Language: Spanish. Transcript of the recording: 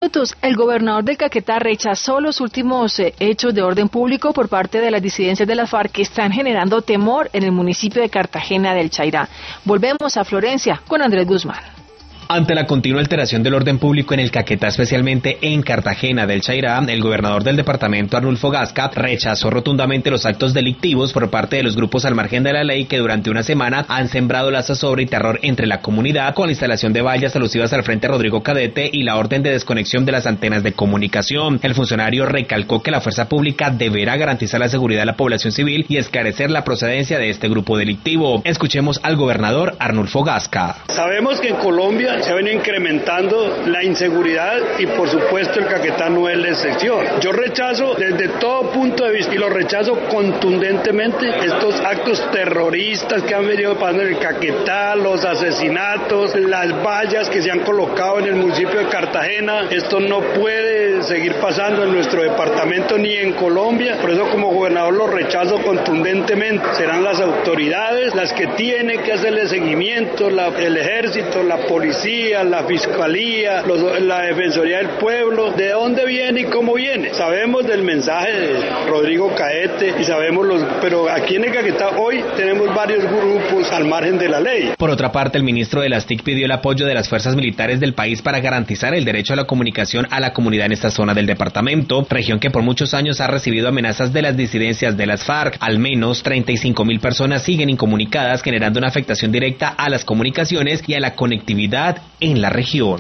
El gobernador del Caquetá rechazó los últimos hechos de orden público por parte de las disidencias de las FARC que están generando temor en el municipio de Cartagena del Chairá. Volvemos a Florencia con Andrés Guzmán. Ante la continua alteración del orden público en el Caquetá, especialmente en Cartagena del Chairá, el gobernador del departamento, Arnulfo Gasca, rechazó rotundamente los actos delictivos por parte de los grupos al margen de la ley que durante una semana han sembrado la zozobra y terror entre la comunidad con la instalación de vallas alusivas al Frente Rodrigo Cadete y la orden de desconexión de las antenas de comunicación. El funcionario recalcó que la fuerza pública deberá garantizar la seguridad de la población civil y esclarecer la procedencia de este grupo delictivo. Escuchemos al gobernador Arnulfo Gasca. Sabemos que en Colombia se ha venido incrementando la inseguridad y por supuesto el Caquetá no es la excepción. Yo rechazo desde todo punto de vista y lo rechazo contundentemente estos actos terroristas que han venido pasando en el Caquetá, los asesinatos, las vallas que se han colocado en el municipio de Cartagena. Esto no puede seguir pasando en nuestro departamento ni en Colombia. Por eso como gobernador lo rechazo contundentemente. Serán las autoridades las que tienen que hacerle seguimiento, el ejército, la policía, la fiscalía, la defensoría del pueblo, de dónde viene y cómo viene. Sabemos del mensaje de Rodrigo Caete y sabemos pero aquí en el Caquetá hoy tenemos varios grupos al margen de la ley. Por otra parte, el ministro de las TIC pidió el apoyo de las fuerzas militares del país para garantizar el derecho a la comunicación a la comunidad en esta zona del departamento, región que por muchos años ha recibido amenazas de las disidencias de las FARC. Al menos 35.000 personas siguen incomunicadas, generando una afectación directa a las comunicaciones y a la conectividad en la región.